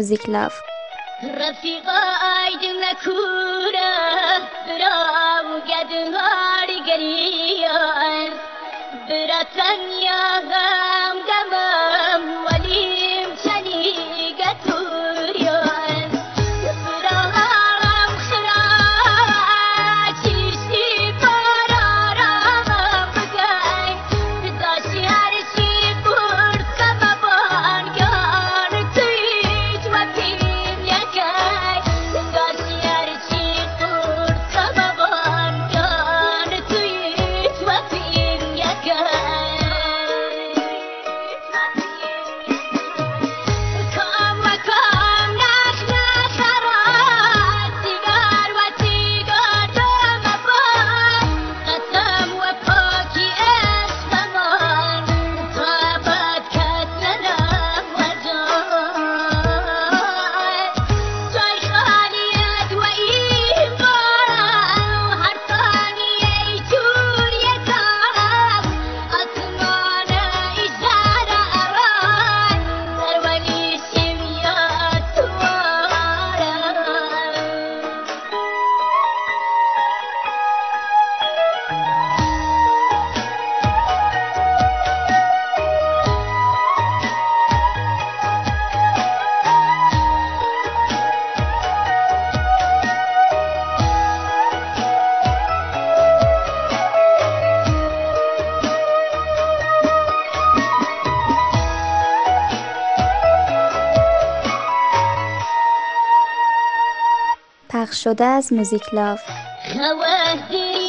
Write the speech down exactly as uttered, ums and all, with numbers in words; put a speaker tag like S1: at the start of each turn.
S1: موزیک لاف.
S2: رفیقای دم کوره برام گدماری گریان براتن یا غم غمم ولیم چنی گتوریان برام خراب چیشی پرارم بگای داشتی هر چی پرد کمبان گان تویت و پیم یکای داشتی هر چی پرد کمبان گان تویت و پیم یکای کام و کام نخ نخرات سیگار و سیگار دم بان قسم و پاکی عشقمان طابت کسنم و جان جای خالیت و ایمان هر ثانیه جور یکم آسمان اشاره اران در ولی شمیات توارم
S1: پخش شده از موزیک لاف.
S2: خواستی